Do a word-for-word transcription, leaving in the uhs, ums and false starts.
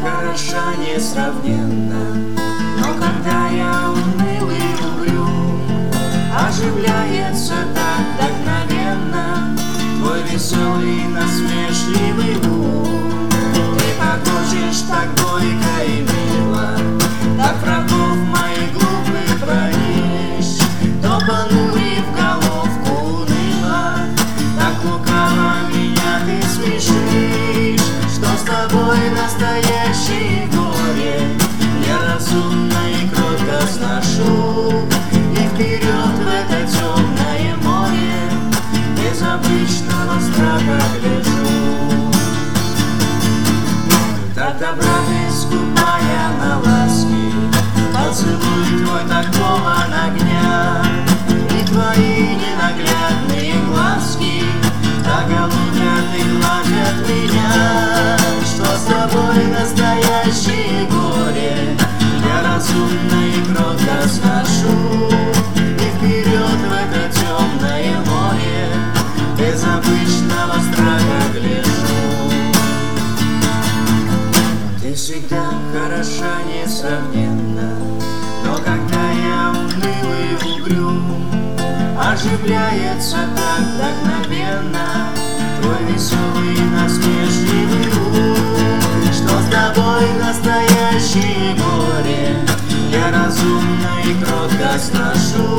хороша несравненно. Но когда я унылый угрюм, оживляется так вдохновенно твой веселый насмешливый ум. Ты погрузишь так бойко и мило, так врагов моих глупых бронишь, то понурив головку уныло, так лукаво меня ты смешишь. Что с тобой настоящее горе я разумно и кротко сношу, и вперед в это темное море без обычного страха гляжу. Так добра ты скупая на ласки, поцелуй твой так полон огня, и твои ненаглядные глазки так голубят и гладят меня. Что с тобой настоящее горе я разумно и кротко сношу, и вперед в это темное море без обычного страха гляжу. Ты всегда хороша несравненно, но когда я унылый угрюм, оживляется так вдохновенно твой веселый насмешливый ум. Что с тобой настоящее горе я разумно и кротко сношу,